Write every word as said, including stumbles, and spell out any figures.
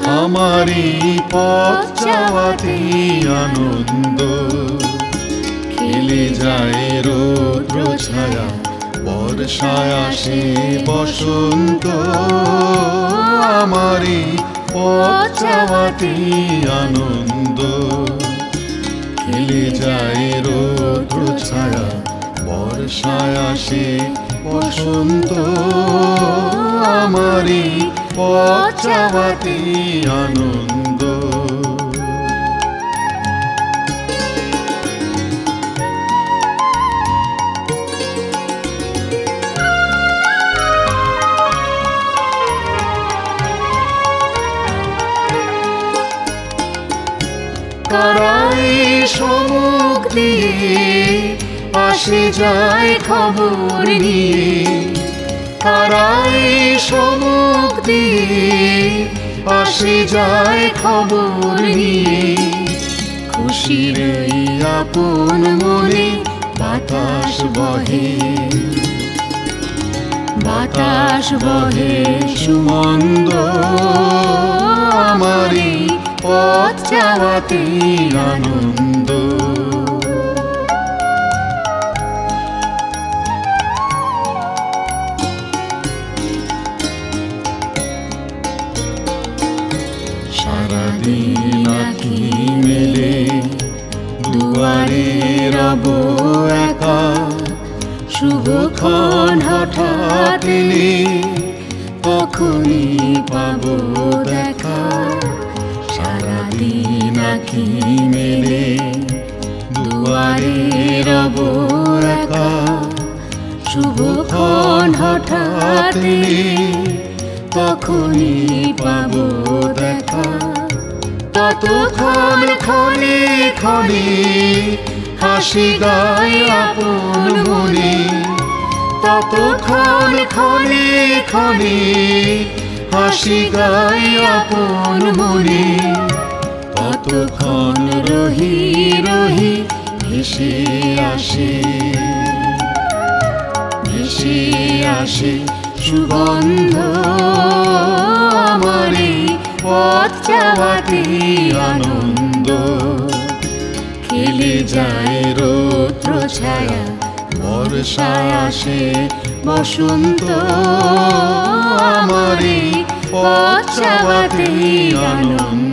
আমারই পথ চাওয়াতেই আনন্দ। খেলে যায় রৌদ্র ছায়া, বর্ষায় আসে বসন্ত। আমারই পথ চাওয়াতেই আনন্দ। খেলে যায় রৌদ্র ছায়া, বর্ষায় আসে বসন্ত। আমারই পথ চাওয়াতেই আনন্দ। কারাই সমুখ দিয়ে আসে যায় খবর নিয়ে। কারাই সমুখ দিয়ে আসে যায় খবর নিয়ে। খুশির এই আপন মনে বাতাস বহে, বাতাস বহে সুমন্দ। আমারই পথ চাওয়াতেই আনন্দ। সারাদিন আঁখি মেলে দুয়ারে রব একা। শুভক্ষণ হঠাৎ এলে তখনই পাবো দেখা। সারাদিন আঁখি মেলে দুয়ারে রব একা। শুভক্ষণ হঠাৎ এলে তখনই পাবো দেখা। ততক্ষণ ক্ষণে ক্ষণে হাসি গায় আপন মনে। ততক্ষণ ক্ষণে ক্ষণে হাসি গায় আপন মনে। ততক্ষণ রহি রহি ভেসে আসে, ভেসে আসে সুগন্ধ। আমারই পথ চাওয়াতেই আনন্দ। খেলে যায় রৌদ্র ছায়া, বর্ষায় আসে বসন্ত। আমারই পথ চাওয়াতেই আনন্দ।